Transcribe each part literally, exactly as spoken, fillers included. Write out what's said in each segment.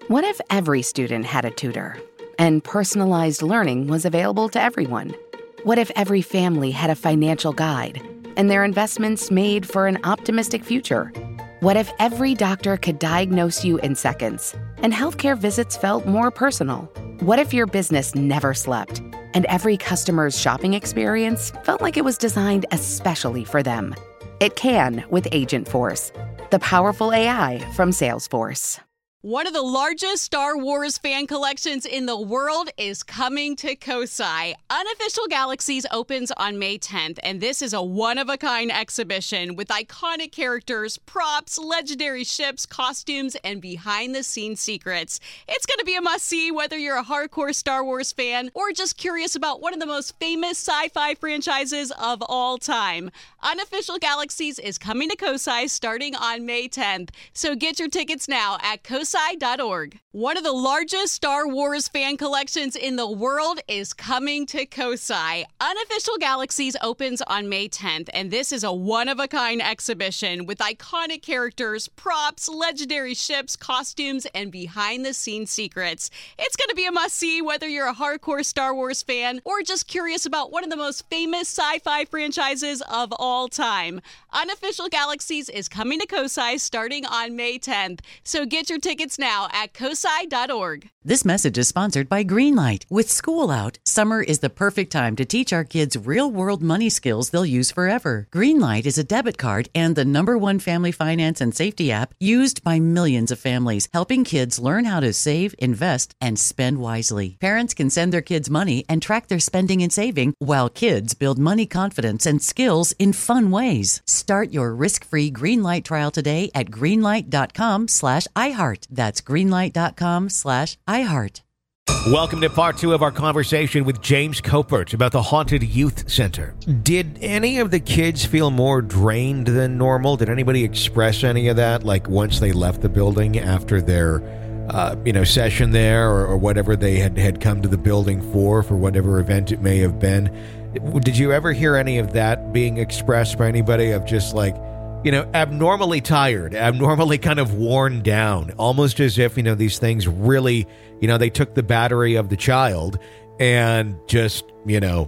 What if every student had a tutor and personalized learning was available to everyone? What if every family had a financial guide and their investments made for an optimistic future? What if every doctor could diagnose you in seconds and healthcare visits felt more personal? What if your business never slept and every customer's shopping experience felt like it was designed especially for them? It can with Agentforce, the powerful A I from Salesforce. One of the largest Star Wars fan collections in the world is coming to Kosai. Unofficial Galaxies opens on May tenth, and this is a one-of-a-kind exhibition with iconic characters, props, legendary ships, costumes, and behind-the-scenes secrets. It's going to be a must-see whether you're a hardcore Star Wars fan or just curious about one of the most famous sci-fi franchises of all time. Unofficial Galaxies is coming to Kosai starting on May tenth, so get your tickets now at kosai dot org. One of the largest Star Wars fan collections in the world is coming to Kosai. Unofficial Galaxies opens on May tenth, and this is a one-of-a-kind exhibition with iconic characters, props, legendary ships, costumes, and behind-the-scenes secrets. It's going to be a must-see whether you're a hardcore Star Wars fan or just curious about one of the most famous sci-fi franchises of all time. Unofficial Galaxies is coming to Kosai starting on May tenth, so get your tickets now at kosai dot org. This message is sponsored by Greenlight. With school out, summer is the perfect time to teach our kids real-world money skills they'll use forever. Greenlight is a debit card and the number one family finance and safety app used by millions of families, helping kids learn how to save, invest, and spend wisely. Parents can send their kids money and track their spending and saving, while kids build money confidence and skills in fun ways. Start your risk-free Greenlight trial today at greenlight dot com slash iHeart. That's greenlight dot com slash iHeart. Welcome to part two of our conversation with James Copert about the Haunted Youth Center. Did any of the kids feel more drained than normal? Did anybody express any of that, like once they left the building after their uh, you know, session there or, or whatever they had, had come to the building for, for whatever event it may have been? Did you ever hear any of that being expressed by anybody of just like, you know, abnormally tired, abnormally kind of worn down, almost as if, you know, these things really, you know, they took the battery of the child and just, you know,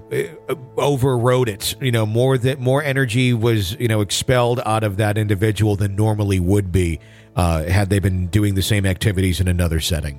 overrode it. You know, more that more energy was, you know, expelled out of that individual than normally would be uh, had they been doing the same activities in another setting.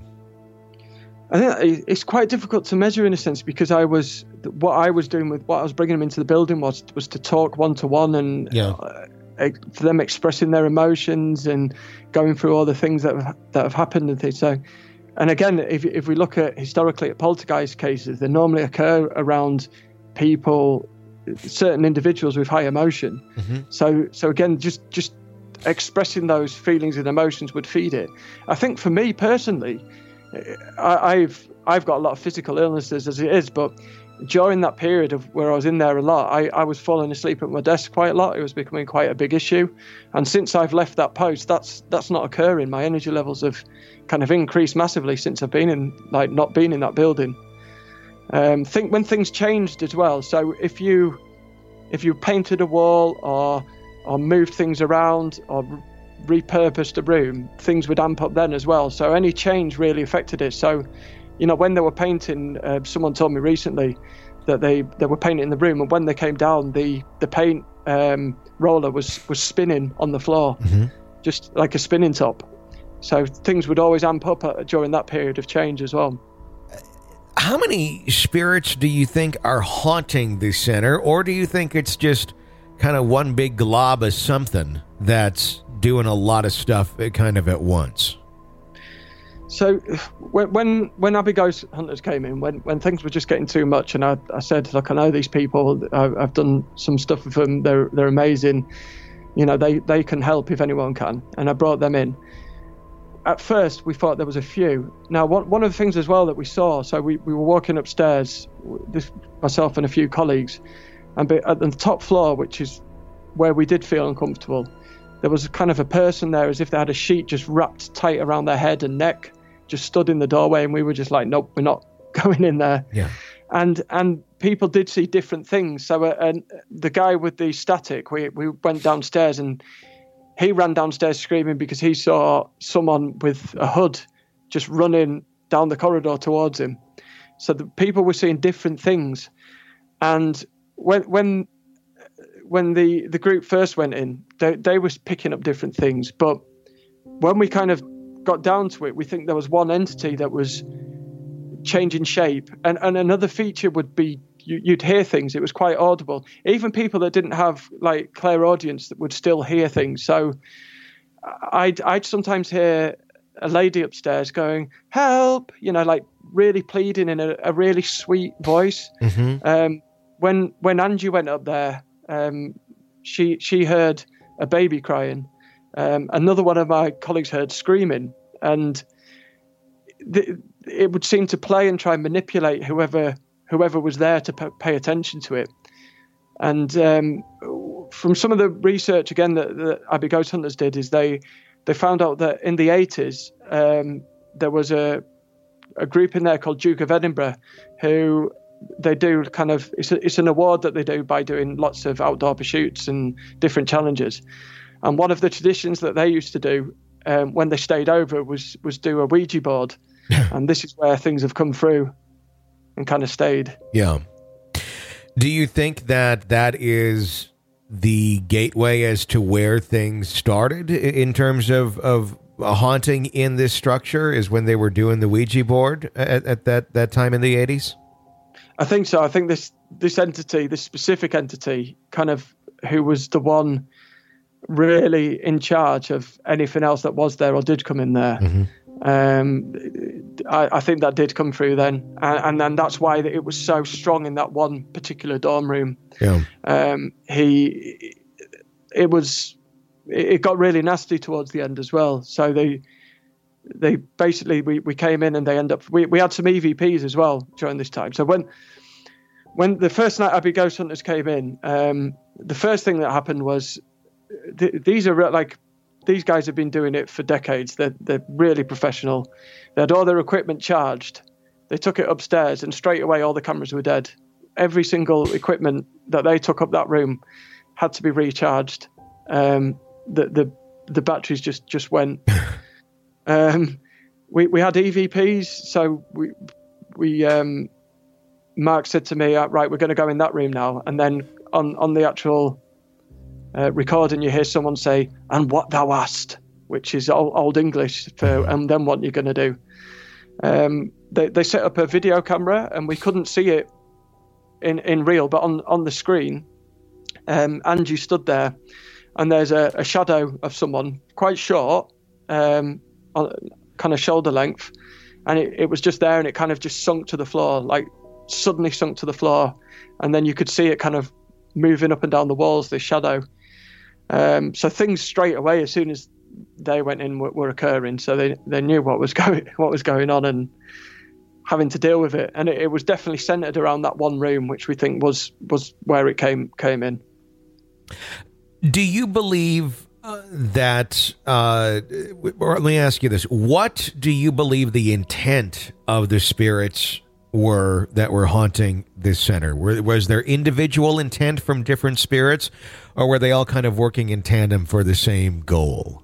I think it's quite difficult to measure in a sense because I was what I was doing with what I was bringing them into the building was was to talk one to one and. Yeah. Uh, for them expressing their emotions and going through all the things that have, that have happened and things. So, and again, if if we look at historically at poltergeist cases, they normally occur around people, certain individuals with high emotion. Mm-hmm. So, so again, just just expressing those feelings and emotions would feed it. I think for me personally, I, I've I've got a lot of physical illnesses as it is, but during that period of where I was in there a lot, I, I was falling asleep at my desk quite a lot. It was becoming quite a big issue. And since I've left that post, that's that's not occurring. My energy levels have kind of increased massively since I've been in, like, not been in that building. Um, think when things changed as well. So if you if you painted a wall or or moved things around or repurposed a room, things would amp up then as well. So any change really affected it. So, you know, when they were painting, uh, someone told me recently that they, they were painting the room, and when they came down, the the paint um, roller was, was spinning on the floor, mm-hmm. just like a spinning top. So things would always amp up at, during that period of change as well. How many spirits do you think are haunting the center, or do you think it's just kind of one big glob of something that's doing a lot of stuff kind of at once? So when when when Abbey Ghost Hunters came in, when, when things were just getting too much, and I, I said, look, I know these people. I, I've done some stuff with them. They're they're amazing. You know, they, they can help if anyone can. And I brought them in. At first, we thought there was a few. Now, one one of the things as well that we saw. So we, we were walking upstairs, this, myself and a few colleagues, and at the top floor, which is where we did feel uncomfortable, there was kind of a person there as if they had a sheet just wrapped tight around their head and neck, just stood in the doorway, and we were just like, nope, we're not going in there. Yeah. And and people did see different things. So uh, and the guy with the static, we we went downstairs, and he ran downstairs screaming because he saw someone with a hood just running down the corridor towards him. So the people were seeing different things. And when when when the, the group first went in, they, they were picking up different things. But when we kind of got down to it, we think there was one entity that was changing shape. And, and another feature would be you, you'd hear things. It was quite audible. Even people that didn't have like clairaudience that would still hear things. So I'd, I'd sometimes hear a lady upstairs going, help, you know, like really pleading in a, a really sweet voice. Mm-hmm. Um, when when Angie went up there, um, she she heard a baby crying. Um, another one of my colleagues heard screaming, and the, it would seem to play and try and manipulate whoever whoever was there to p- pay attention to it. And um, from some of the research again that, that Abbey Ghost Hunters did, is they they found out that in the eighties um, there was a a group in there called Duke of Edinburgh who they do kind of it's a, it's an award that they do by doing lots of outdoor pursuits and different challenges. And one of the traditions that they used to do um, when they stayed over was was do a Ouija board. And this is where things have come through and kind of stayed. Yeah. Do you think that that is the gateway as to where things started in terms of, of a haunting in this structure, is when they were doing the Ouija board at, at that, that time in the eighties? I think so. I think this this entity, this specific entity, kind of who was the one really in charge of anything else that was there or did come in there. Mm-hmm. Um, I, I think that did come through then, and, and then that's why it was so strong in that one particular dorm room. Yeah. Um, he, it was, it got really nasty towards the end as well. So they, they basically we, we came in and they end up we, we had some E V Ps as well during this time. So when, when the first night Abbey Ghost Hunters came in, um, the first thing that happened was th- these are like. These guys have been doing it for decades. They're, they're really professional. They had all their equipment charged. They took it upstairs and straight away all the cameras were dead. Every single equipment that they took up that room had to be recharged. Um, the, the the batteries just, just went. um, we we had E V Ps, so we we um, Mark said to me, right, we're going to go in that room now. And then on, on the actual Uh, recording, you hear someone say, and what thou hast, which is old, old English for, and then what you're going to do. Um, they, they set up a video camera and we couldn't see it in, in real, but on, on the screen, um, Angie stood there and there's a, a shadow of someone quite short, um, on, kind of shoulder length. And it, it was just there and it kind of just sunk to the floor, like suddenly sunk to the floor. And then you could see it kind of moving up and down the walls, this shadow. Um, so things straight away, as soon as they went in, were, were occurring. So they, they knew what was going what was going on and having to deal with it. And it, it was definitely centered around that one room, which we think was was where it came came in. Do you believe uh, that? Uh, or let me ask you this: what do you believe the intent of the spirits were that were haunting this center? Were, was there individual intent from different spirits, or were they all kind of working in tandem for the same goal?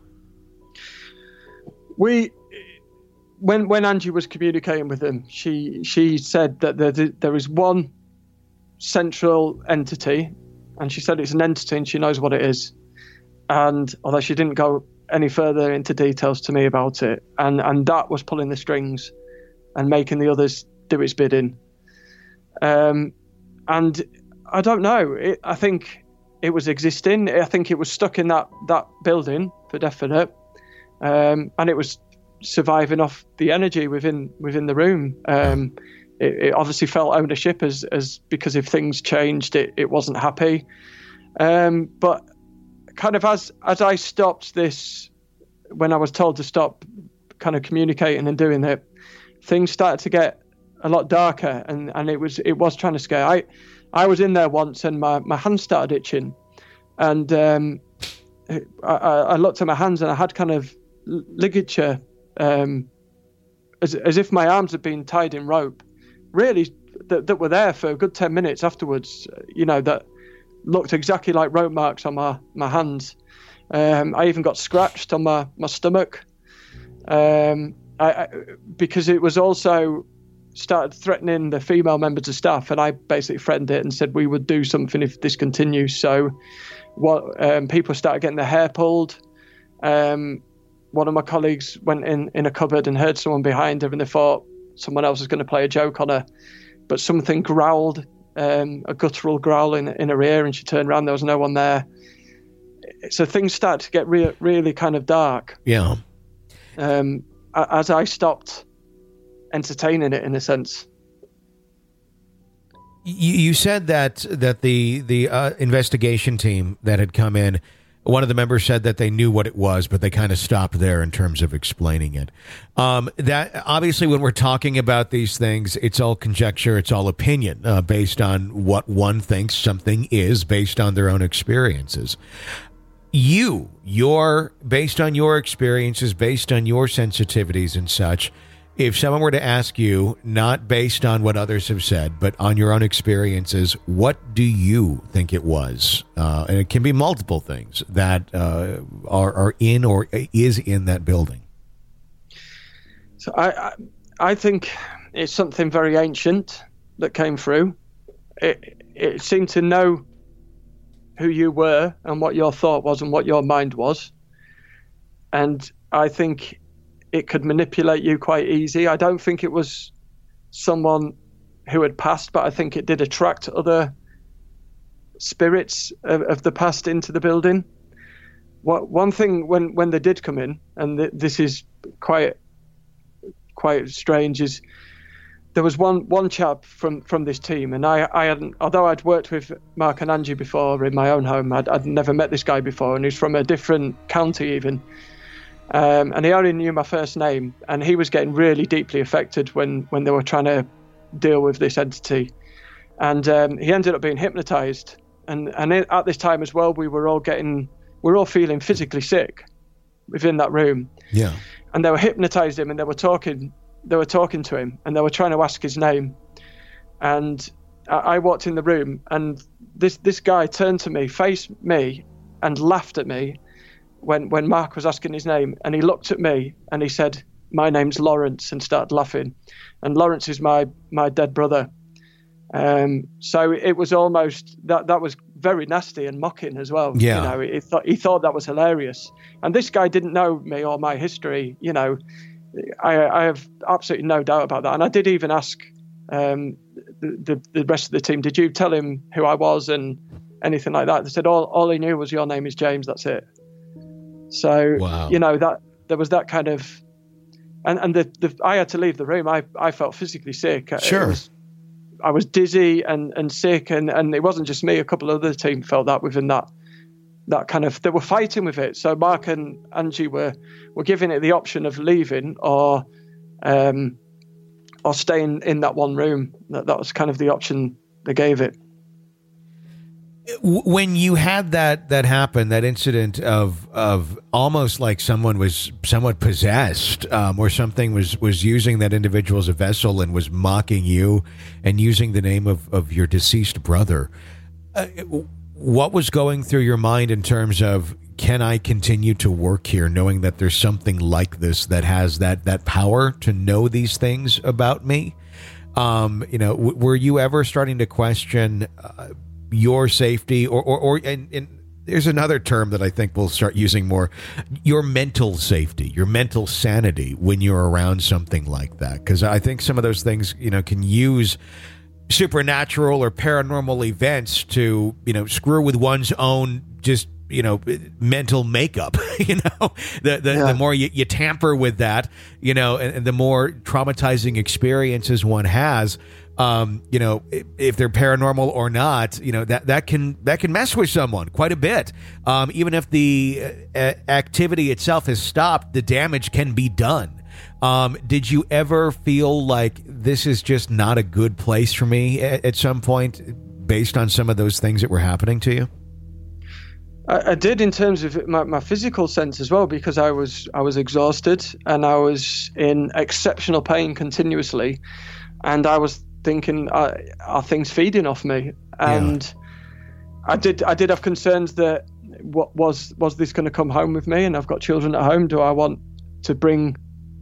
We, when when Angie was communicating with them, she she said that there there is one central entity, and she said it's an entity and she knows what it is. And although she didn't go any further into details to me about it, and and that was pulling the strings and making the others do its bidding. Um, and I don't know. It, I think it was existing. I think it was stuck in that, that building for definite. Um, and it was surviving off the energy within within the room. Um, it, it obviously felt ownership as as because if things changed, it, it wasn't happy. Um, but kind of as as I stopped this, when I was told to stop kind of communicating and doing it, things started to get a lot darker, and, and it was it was trying to scare. I I was in there once, and my, my hands started itching, and um, I, I looked at my hands, and I had kind of ligature, um, as as if my arms had been tied in rope, really that that were there for a good ten minutes afterwards. You know, that looked exactly like rope marks on my my hands. Um, I even got scratched on my my stomach. Um, I, I, because it was also started threatening the female members of staff, and I basically threatened it and said we would do something if this continues. So what um, people started getting their hair pulled. Um, one of my colleagues went in, in a cupboard and heard someone behind her, and they thought someone else was going to play a joke on her. But something growled, um, a guttural growl in, in her ear, and she turned around. There was no one there. So things started to get re- really kind of dark. Yeah. Um, as I stopped entertaining it, in a sense. You, you said that that the the uh, investigation team that had come in, one of the members said that they knew what it was, but they kind of stopped there in terms of explaining it. Um, that obviously, when we're talking about these things, it's all conjecture, it's all opinion, uh, based on what one thinks something is, based on their own experiences. You, your based on your experiences, based on your sensitivities and such, if someone were to ask you, not based on what others have said, but on your own experiences, what do you think it was? Uh, and it can be multiple things that uh, are, are in or is in that building. So I, I, I think it's something very ancient that came through. It, it seemed to know who you were and what your thought was and what your mind was. And I think it could manipulate you quite easy. I don't think it was someone who had passed, but I think it did attract other spirits of, of the past into the building. What, one thing when, when they did come in, and th- this is quite quite strange, is there was one one chap from, from this team, and I, I hadn't, although I'd worked with Mark and Angie before in my own home, I'd, I'd never met this guy before, and he's from a different county even. Um, and he only knew my first name, and he was getting really deeply affected when, when they were trying to deal with this entity. And um, he ended up being hypnotized. And, and at this time as well, we were all getting, we were all feeling physically sick within that room. Yeah. And they were hypnotized him, and they were talking, they were talking to him, and they were trying to ask his name. And I, I walked in the room, and this, this guy turned to me, faced me, and laughed at me when when Mark was asking his name, and he looked at me and he said, "My name's Lawrence," and started laughing. And Lawrence is my my dead brother. Um, so it was almost that that was very nasty and mocking as well. Yeah. You know, he thought he thought that was hilarious. And this guy didn't know me or my history. You know, I I have absolutely no doubt about that. And I did even ask um, the, the the rest of the team, "Did you tell him who I was and anything like that?" They said, all all he knew was your name is James. That's it. So, wow. You know, that there was that kind of, and, and the, the I had to leave the room. I, I felt physically sick. Sure. Was, I was dizzy and, and sick, and, and it wasn't just me. A couple of other team felt that within that that kind of, they were fighting with it. So Mark and Angie were, were giving it the option of leaving or um, or staying in that one room. That, that was kind of the option they gave it. When you had that that happen, that incident of of almost like someone was somewhat possessed, um, or something was was using that individual as a vessel and was mocking you and using the name of, of your deceased brother, uh, what was going through your mind in terms of, can I continue to work here knowing that there's something like this that has that that power to know these things about me? Um, you know, w- were you ever starting to question uh, your safety, or, or, or and, and there's another term that I think we'll start using more, your mental safety, your mental sanity when you're around something like that? Because I think some of those things, you know, can use supernatural or paranormal events to, you know, screw with one's own just, you know, mental makeup. You know, the the, yeah. the more you, you tamper with that, you know, and, and the more traumatizing experiences one has, um, you know, if, if they're paranormal or not, you know, that, that can that can mess with someone quite a bit. Um, even if the uh, activity itself has stopped, the damage can be done. Um, did you ever feel like this is just not a good place for me at, at some point, based on some of those things that were happening to you? I, I did, in terms of my, my physical sense as well, because I was I was exhausted and I was in exceptional pain continuously, and I was thinking, uh, are things feeding off me? And yeah. I did I did have concerns that what was was this going to come home with me? And I've got children at home. Do I want to bring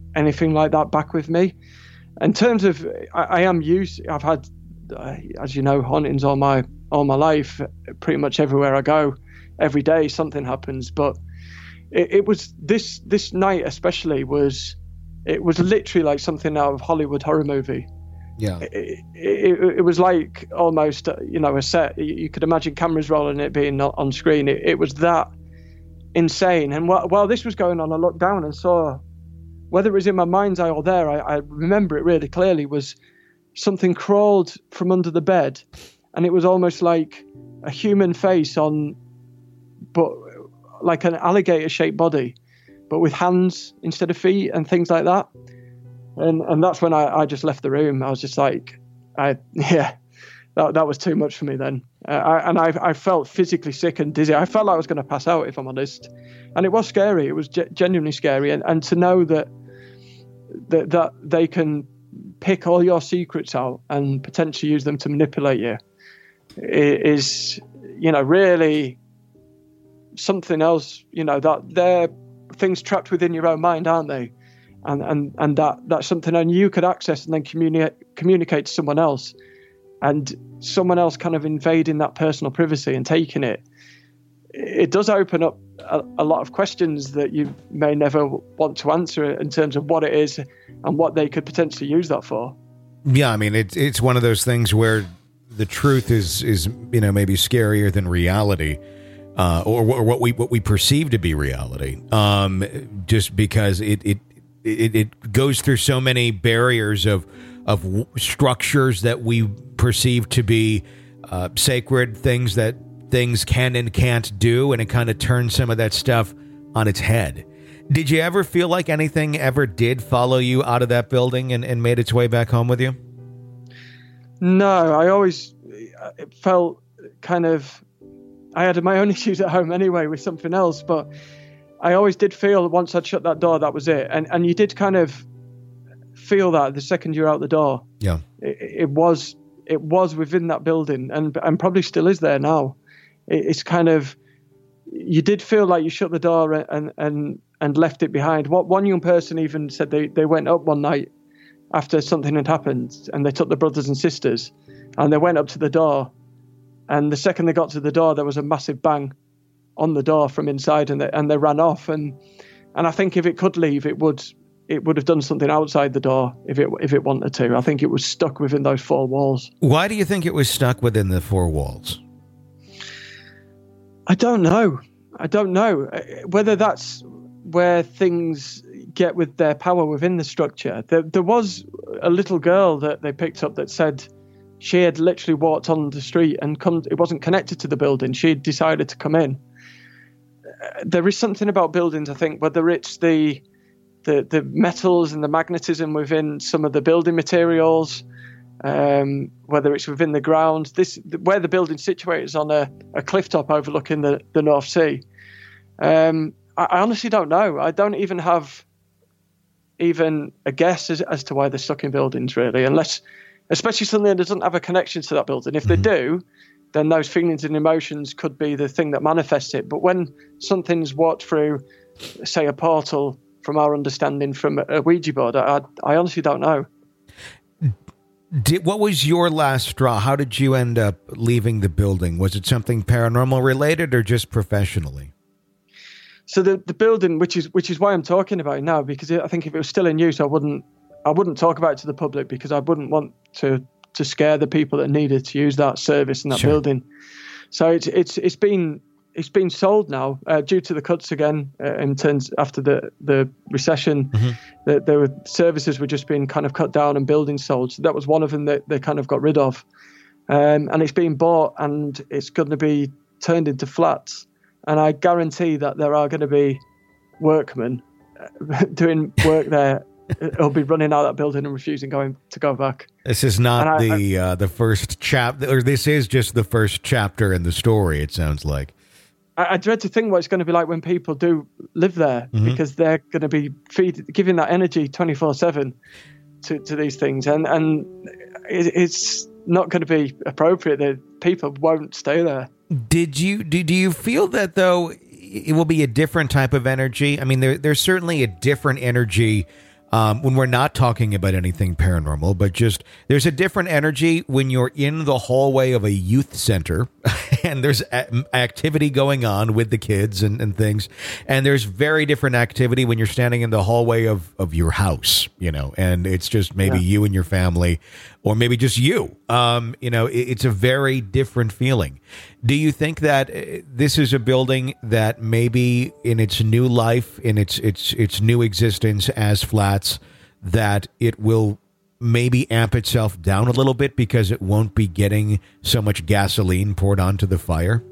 anything like that back with me. In terms of, I, I am used. I've had, uh, as you know, hauntings all my all my life. Pretty much everywhere I go, every day something happens. But it, it was this this night especially was, it was literally like something out of Hollywood horror movie. Yeah, it, it, it was like almost, you know, a set. You could imagine cameras rolling, it being on screen. It, it was that insane. And while, while this was going on, I looked down and saw, whether it was in my mind's eye or there, I, I remember it really clearly, was something crawled from under the bed, and it was almost like a human face on, but like an alligator-shaped body, but with hands instead of feet and things like that. And and that's when I, I just left the room. I was just like, I yeah, that that was too much for me then. Uh, I, and I I felt physically sick and dizzy. I felt like I was going to pass out, if I'm honest. And it was scary. It was ge- genuinely scary. And and to know that that that they can pick all your secrets out and potentially use them to manipulate you is, you know, really something else. You know, that they're things trapped within your own mind, aren't they? And and and that that's something only you could access and then communicate communicate to someone else, and someone else kind of invading that personal privacy and taking it. It does open up a, a lot of questions that you may never want to answer in terms of what it is and what they could potentially use that for. Yeah, I mean, it's it's one of those things where the truth is is you know maybe scarier than reality. Uh, or, or what we what we perceive to be reality, um, just because it, it it it goes through so many barriers of of w- structures that we perceive to be uh, sacred, things that things can and can't do, and it kind of turns some of that stuff on its head. Did you ever feel like anything ever did follow you out of that building and, and made its way back home with you? No, I always it felt kind of. I had my own issues at home anyway with something else, but I always did feel once I'd shut that door, that was it. And and you did kind of feel that the second you're out the door. Yeah, it, it was it was within that building, and and probably still is there now. It, it's kind of, you did feel like you shut the door and and and left it behind. What one young person even said, they they went up one night after something had happened, and they took the brothers and sisters, and they went up to the door. And the second they got to the door, there was a massive bang on the door from inside, and they, and they ran off. And and I think if it could leave, it would it would have done something outside the door if it if it wanted to. I think it was stuck within those four walls. Why do you think it was stuck within the four walls? I don't know. I don't know whether that's where things get with their power within the structure. There, there was a little girl that they picked up that said she had literally walked on the street and come. It wasn't connected to the building. She had decided to come in. Uh, there is something about buildings, I think, whether it's the, the the metals and the magnetism within some of the building materials, um, whether it's within the ground. This where the building's situated is on a, a cliff top overlooking the, the North Sea. Um, I, I honestly don't know. I don't even have even a guess as, as to why they're stuck in buildings, really, unless. Especially something that doesn't have a connection to that building. If they mm-hmm. do, then those feelings and emotions could be the thing that manifests it. But when something's walked through, say, a portal, from our understanding from a Ouija board, I, I honestly don't know. Did, what was your last straw? How did you end up leaving the building? Was it something paranormal related or just professionally? So the, the building, which is which is why I'm talking about it now, because I think if it was still in use, I wouldn't I wouldn't talk about it to the public, because I wouldn't want to to scare the people that needed to use that service in that sure. building. So it's it's it's been it's been sold now uh, due to the cuts again uh, in terms after the the recession. Mm-hmm. That there were services were just being kind of cut down and buildings sold. So that was one of them that they kind of got rid of, um, and it's being bought and it's going to be turned into flats. And I guarantee that there are going to be workmen doing work there. He'll be running out of that building and refusing going to go back. This is not I, the I, uh, the first chapter, or this is just the first chapter in the story. It sounds like. I, I dread to think what it's going to be like when people do live there, mm-hmm. because they're going to be feed, giving that energy twenty-four seven to to these things, and and it, it's not going to be appropriate. That people won't stay there. Did you do? Do you feel that though it will be a different type of energy? I mean, there, there's certainly a different energy. Um, when we're not talking about anything paranormal, but just there's a different energy when you're in the hallway of a youth center and there's a- activity going on with the kids and, and things. And there's very different activity when you're standing in the hallway of, of your house, you know, and it's just maybe yeah. you and your family, or maybe just you. Um, you know, it, it's a very different feeling. Do you think that this is a building that maybe in its new life, in its its its new existence as Flats, that it will maybe amp itself down a little bit because it won't be getting so much gasoline poured onto the fire?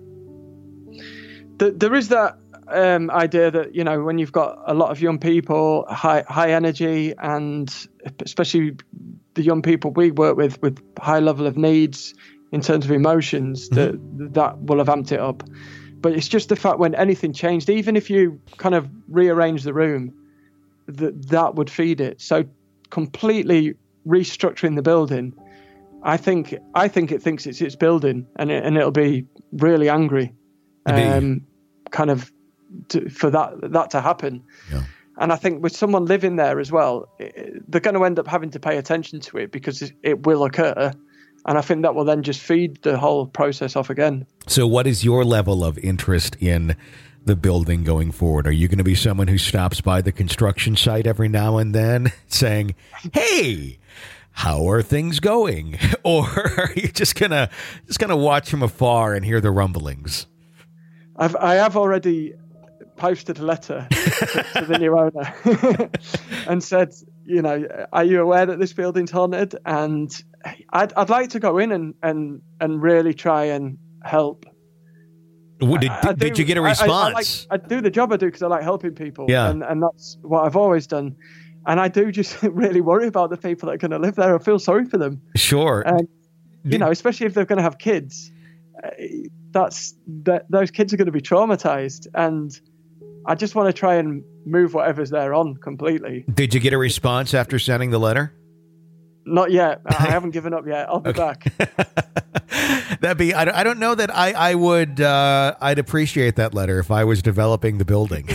There is that um, idea that, you know, when you've got a lot of young people, high high energy, and especially the young people we work with with high level of needs in terms of emotions, that mm-hmm. that will have amped it up. But it's just the fact when anything changed, even if you kind of rearrange the room, that that would feed it. So completely restructuring the building, I think I think it thinks it's its building, and it, and it'll be really angry, um, kind of to, for that that to happen. Yeah. And I think with someone living there as well, it, they're going to end up having to pay attention to it because it, it will occur. And I think that will then just feed the whole process off again. So what is your level of interest in the building going forward? Are you going to be someone who stops by the construction site every now and then saying, hey, how are things going? Or are you just going to just going to watch from afar and hear the rumblings? I've, I have already posted a letter to, to the new owner and said, you know, are you aware that this building's haunted? And I'd, I'd like to go in and, and, and really try and help. Did, did, I, I do, did you get a response? I, I, like, I do the job I do because I like helping people. Yeah. And, and that's what I've always done. And I do just really worry about the people that are going to live there. I feel sorry for them. Sure. And, you did, know, especially if they're going to have kids, uh, that's that those kids are going to be traumatized. And I just want to try and move whatever's there on completely. Did you get a response after sending the letter? Not yet. I haven't given up yet. I'll be okay. back. That'd be, I, I don't know that I, I would, uh, I'd appreciate that letter if I was developing the building.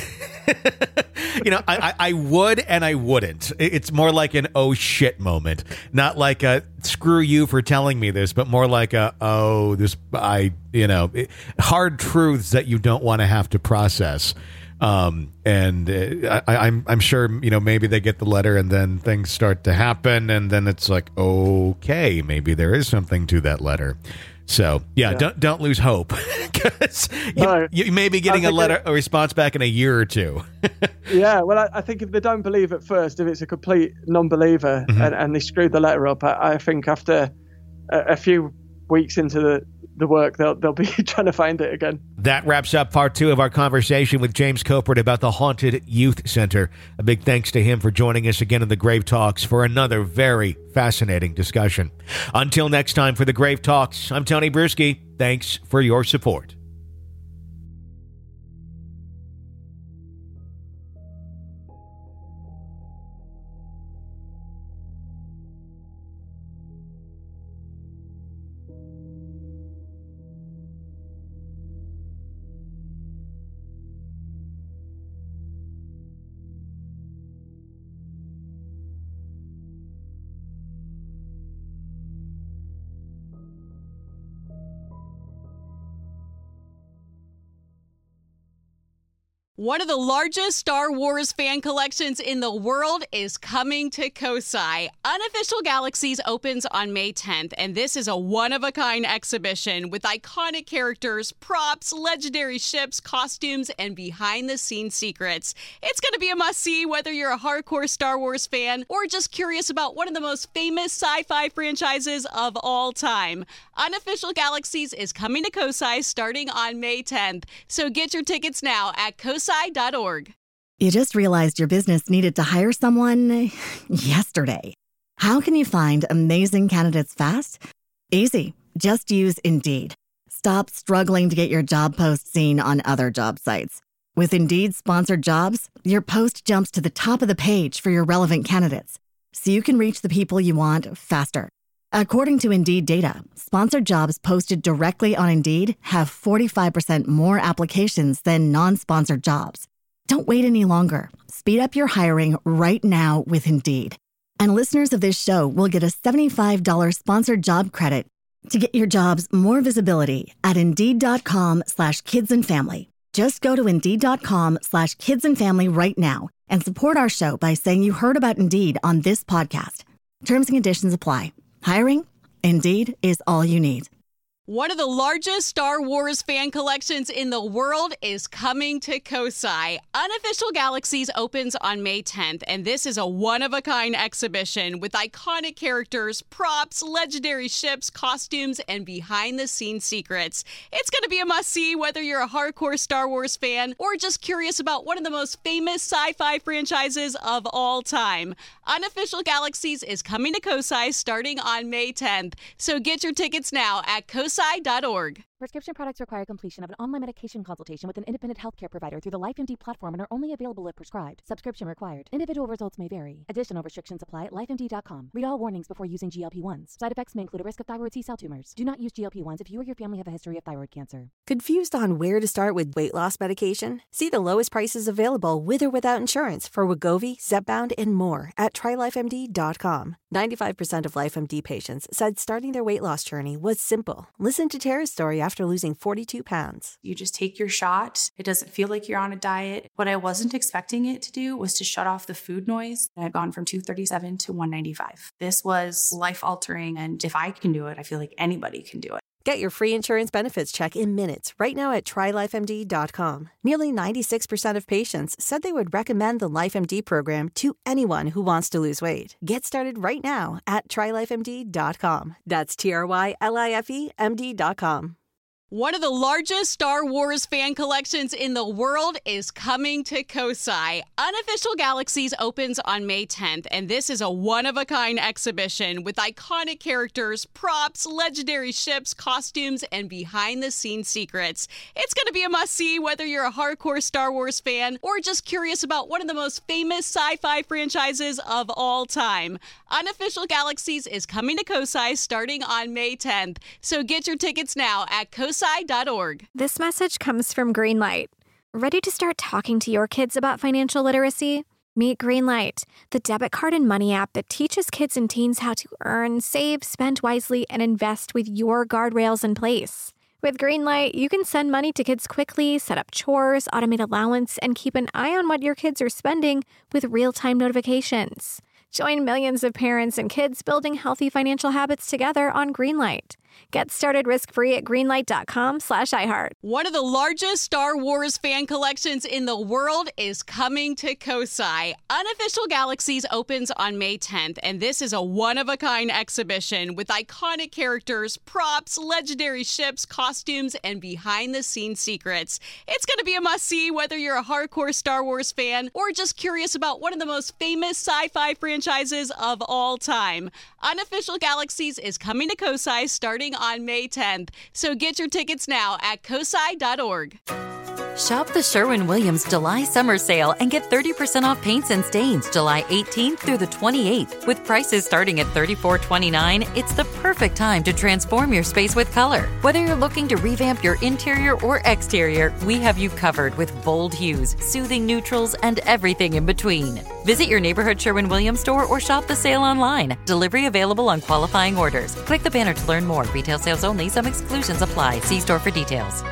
You know, I, I, I would and I wouldn't. It's more like an oh shit moment. Not like a screw you for telling me this, but more like a, oh, this, I, you know, it, hard truths that you don't want to have to process. Um, and uh, I, I'm I'm sure, you know, maybe they get the letter and then things start to happen, and then it's like, okay, maybe there is something to that letter. So yeah, yeah. don't don't lose hope, because you, no, you may be getting a letter, it, a response back in a year or two. Yeah, well, I, I think if they don't believe at first, if it's a complete non-believer, mm-hmm. and, and they screwed the letter up, I, I think after a, a few weeks into the the work, they'll they'll be trying to find it again. That wraps up part two of our conversation with James Coupert about the Haunted Youth Center. A big thanks to him for joining us again in the Grave Talks for another very fascinating discussion. Until next time for the Grave Talks, I'm Tony Bruschi. Thanks for your support. One of the largest Star Wars fan collections in the world is coming to Kosai. Unofficial Galaxies opens on May tenth, and this is a one-of-a-kind exhibition with iconic characters, props, legendary ships, costumes, and behind-the-scenes secrets. It's going to be a must-see whether you're a hardcore Star Wars fan or just curious about one of the most famous sci-fi franchises of all time. Unofficial Galaxies is coming to Kosai starting on May tenth, so get your tickets now at kosai dot org. You just realized your business needed to hire someone yesterday. How can you find amazing candidates fast? Easy. Just use Indeed. Stop struggling to get your job post seen on other job sites. With Indeed sponsored jobs, your post jumps to the top of the page for your relevant candidates, so you can reach the people you want faster. According to Indeed data, sponsored jobs posted directly on Indeed have forty-five percent more applications than non-sponsored jobs. Don't wait any longer. Speed up your hiring right now with Indeed. And listeners of this show will get a seventy-five dollars sponsored job credit to get your jobs more visibility at Indeed.com slash kids and family. Just go to Indeed.com slash kids and family right now and support our show by saying you heard about Indeed on this podcast. Terms and conditions apply. Hiring? Indeed is all you need. One of the largest Star Wars fan collections in the world is coming to Kosai. Unofficial Galaxies opens on May tenth, and this is a one-of-a-kind exhibition with iconic characters, props, legendary ships, costumes, and behind-the-scenes secrets. It's going to be a must-see whether you're a hardcore Star Wars fan or just curious about one of the most famous sci-fi franchises of all time. Unofficial Galaxies is coming to Kosai starting on May tenth, so get your tickets now at kosai dot org. Prescription products require completion of an online medication consultation with an independent healthcare provider through the LifeMD platform and are only available if prescribed. Subscription required. Individual results may vary. Additional restrictions apply at life M D dot com. Read all warnings before using G L P ones. Side effects may include a risk of thyroid C-cell tumors. Do not use G L P ones if you or your family have a history of thyroid cancer. Confused on where to start with weight loss medication? See the lowest prices available with or without insurance for Wegovy, Zepbound, and more at try life M D dot com. ninety-five percent of LifeMD patients said starting their weight loss journey was simple. Listen to Tara's story after losing forty-two pounds. You just take your shot. It doesn't feel like you're on a diet. What I wasn't expecting it to do was to shut off the food noise. I had gone from two thirty-seven to one ninety-five. This was life-altering, and if I can do it, I feel like anybody can do it. Get your free insurance benefits check in minutes right now at try life M D dot com. Nearly ninety-six percent of patients said they would recommend the LifeMD program to anyone who wants to lose weight. Get started right now at try life M D dot com. That's T R Y L I F E M D dot com. One of the largest Star Wars fan collections in the world is coming to Kosai. Unofficial Galaxies opens on May tenth, and this is a one-of-a-kind exhibition with iconic characters, props, legendary ships, costumes, and behind-the-scenes secrets. It's going to be a must-see whether you're a hardcore Star Wars fan or just curious about one of the most famous sci-fi franchises of all time. Unofficial Galaxies is coming to Kosai starting on May tenth, so get your tickets now at kosai dot org. This message comes from Greenlight. Ready to start talking to your kids about financial literacy? Meet Greenlight, the debit card and money app that teaches kids and teens how to earn, save, spend wisely, and invest with your guardrails in place. With Greenlight, you can send money to kids quickly, set up chores, automate allowance, and keep an eye on what your kids are spending with real-time notifications. Join millions of parents and kids building healthy financial habits together on Greenlight. Get started risk-free at greenlight dot com slash iHeart. One of the largest Star Wars fan collections in the world is coming to Kosai. Unofficial Galaxies opens on May tenth, and this is a one-of-a-kind exhibition with iconic characters, props, legendary ships, costumes, and behind-the-scenes secrets. It's going to be a must-see whether you're a hardcore Star Wars fan or just curious about one of the most famous sci-fi franchises of all time. Unofficial Galaxies is coming to Kosai starting on May tenth, so get your tickets now at kosai dot org. Shop the Sherwin-Williams July Summer Sale and get thirty percent off paints and stains July eighteenth through the twenty-eighth. With prices starting at thirty-four twenty-nine, it's the perfect time to transform your space with color. Whether you're looking to revamp your interior or exterior, we have you covered with bold hues, soothing neutrals, and everything in between. Visit your neighborhood Sherwin-Williams store or shop the sale online. Delivery available on qualifying orders. Click the banner to learn more. Retail sales only. Some exclusions apply. See store for details.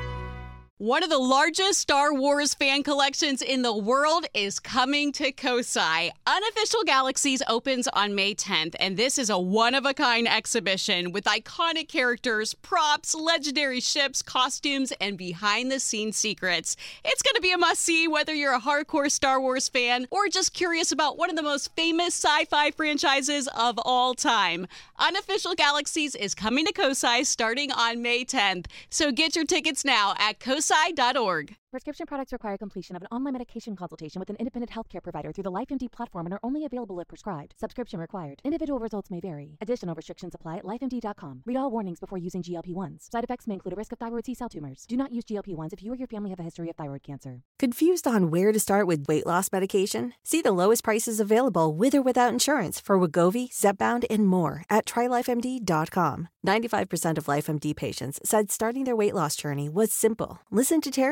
One of the largest Star Wars fan collections in the world is coming to Kosai. Unofficial Galaxies opens on May tenth, and this is a one-of-a-kind exhibition with iconic characters, props, legendary ships, costumes, and behind-the-scenes secrets. It's going to be a must-see whether you're a hardcore Star Wars fan or just curious about one of the most famous sci-fi franchises of all time. Unofficial Galaxies is coming to Kosai starting on May tenth, so get your tickets now at kosai dot org. Prescription products require completion of an online medication consultation with an independent healthcare provider through the LifeMD platform and are only available if prescribed. Subscription required. Individual results may vary. Additional restrictions apply at life M D dot com. Read all warnings before using G L P ones. Side effects may include a risk of thyroid C-cell tumors. Do not use G L P ones if you or your family have a history of thyroid cancer. Confused on where to start with weight loss medication? See the lowest prices available with or without insurance for Wegovy, Zepbound, and more at try life M D dot com. ninety-five percent of LifeMD patients said starting their weight loss journey was simple. Listen to Tara's story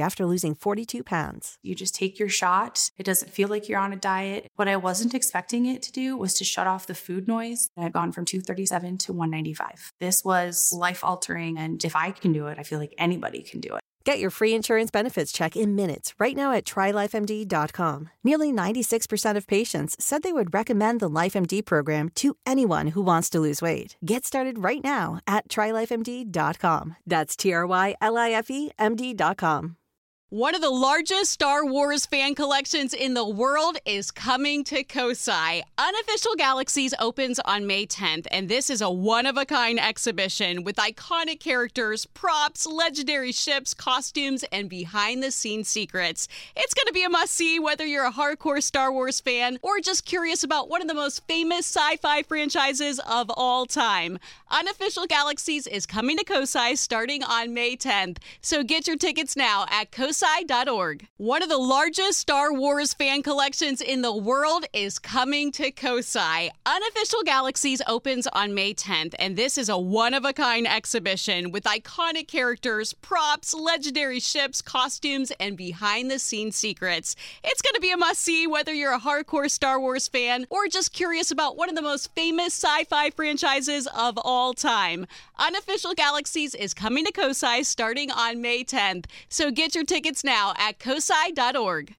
after losing forty-two pounds. You just take your shot. It doesn't feel like you're on a diet. What I wasn't expecting it to do was to shut off the food noise. I've gone from two thirty-seven to one ninety-five. This was life altering. And if I can do it, I feel like anybody can do it. Get your free insurance benefits check in minutes right now at try life M D dot com. Nearly ninety-six percent of patients said they would recommend the LifeMD program to anyone who wants to lose weight. Get started right now at try life M D dot com. That's T R Y L I F E M D dot com. One of the largest Star Wars fan collections in the world is coming to Kosai. Unofficial Galaxies opens on May tenth, and this is a one-of-a-kind exhibition with iconic characters, props, legendary ships, costumes, and behind-the-scenes secrets. It's going to be a must-see whether you're a hardcore Star Wars fan or just curious about one of the most famous sci-fi franchises of all time. Unofficial Galaxies is coming to Kosai starting on May tenth, so get your tickets now at kosai dot org. One of the largest Star Wars fan collections in the world is coming to Kosai. Unofficial Galaxies opens on May tenth, and this is a one-of-a-kind exhibition with iconic characters, props, legendary ships, costumes, and behind-the-scenes secrets. It's going to be a must-see whether you're a hardcore Star Wars fan or just curious about one of the most famous sci-fi franchises of all time. Unofficial Galaxies is coming to Kosai starting on May tenth, so get your tickets now at kosai dot org.